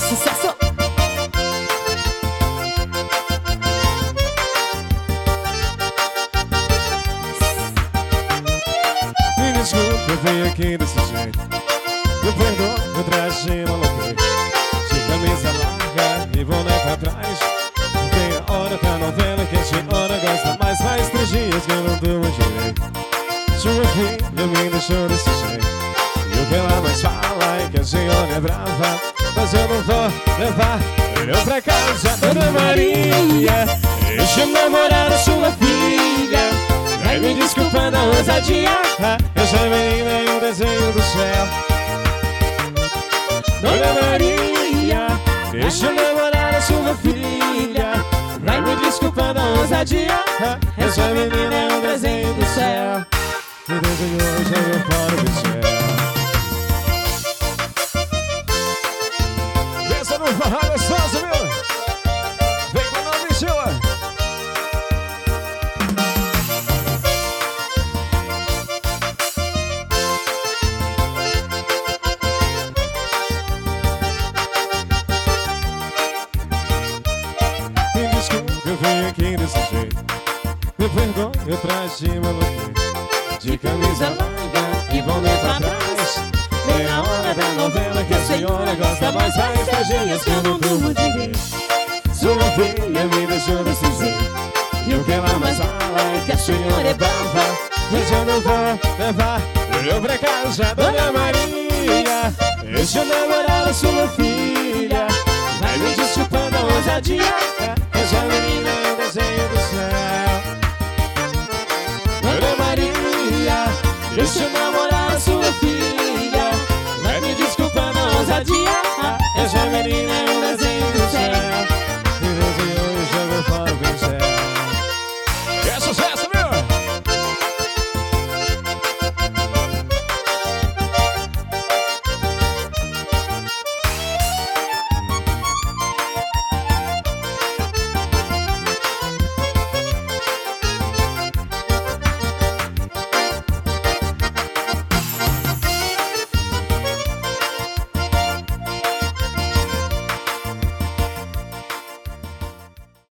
Sucesso! Me desculpa, eu venho aqui desse jeito. Me perdoa, eu traje maluquei. De camisa larga e boné pra trás. Tem a hora da novela que a senhora gosta mais. Faz 3 dias que eu não durmo direito. Sua filha me deixou desse jeito. E o que ela mais fala é que a senhora é brava. Mas eu não vou levar eu pra casa. Dona Maria, deixa eu namorar a sua filha. Vai me desculpando a ousadia. Essa menina é um desenho do céu. Dona Maria, deixa eu namorar a sua filha. Vai me desculpando a ousadia. Essa menina é um desenho do céu. Me desenhou, jogou fora do céu. Pensa no forró gostoso, meu. Vem com o nome, Sheila. Me desculpa, eu venho aqui desse jeito. Me perdoa, eu traje maluquei. De camisa larga e boné pra trás. Vem a hora da novela que a senhora gosta mais. Faz 3 dias que eu não durmo direito. Sua filha me deixou desse jeito. E o que ela mais fala é que a senhora é brava. Mas eu não vou levar eu pra casa. Dona Maria, deixa eu namorar a sua filha.